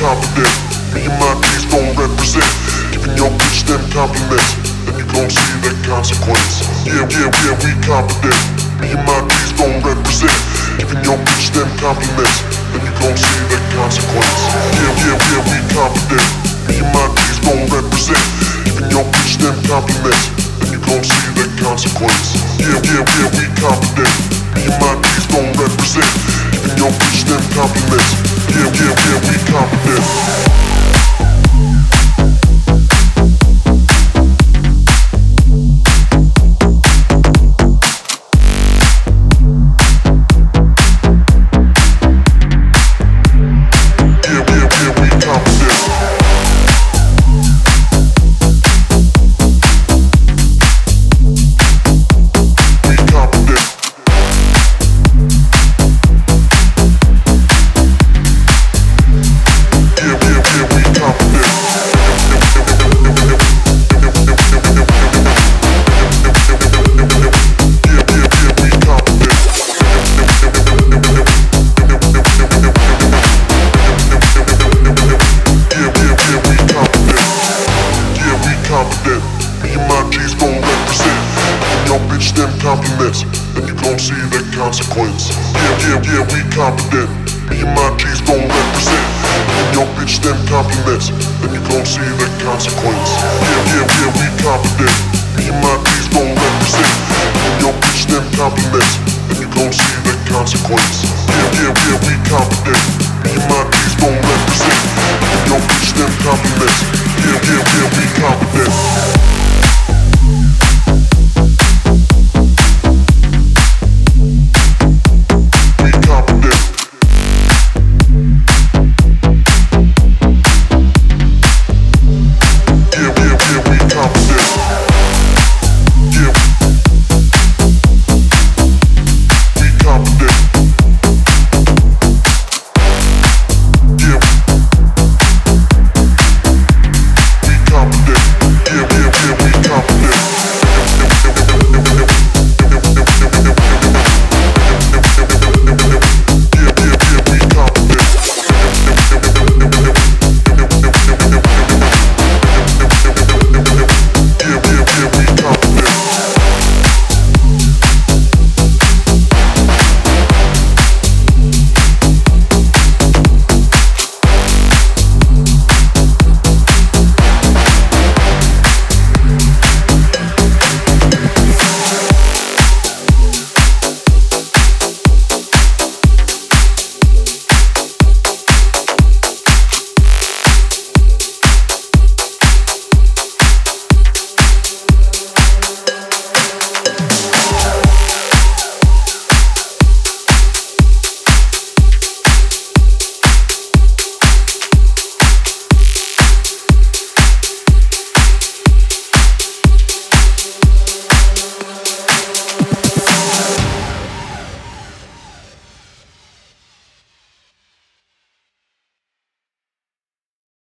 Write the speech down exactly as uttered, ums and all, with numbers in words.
confident. Me and my D's gon' represent. Giving your bitch them compliments, then you gon' see the consequence. Yeah, yeah, yeah, we confident. Me and my D's gon' represent. Giving your bitch them compliments, then you gon' see the consequence. Yeah, yeah, yeah, we confident. Me and my D's gon' represent. Giving your bitch them compliments, then you gon' see the consequence. Yeah, yeah, yeah, we confident. Me and my D's gon' represent. Giving your bitch them compliments. Yeah, yeah, yeah, we confident. Compliments, then you gon' see the consequence. Yeah, yeah, yeah, we confident. Me and my G's gon' represent. Giving your bitch them compliments, then you gon' see the consequence. Yeah, yeah, yeah, we confident. Me and my G's gon' represent. Giving your bitch them compliments, then you gon' see the consequence. Yeah, yeah.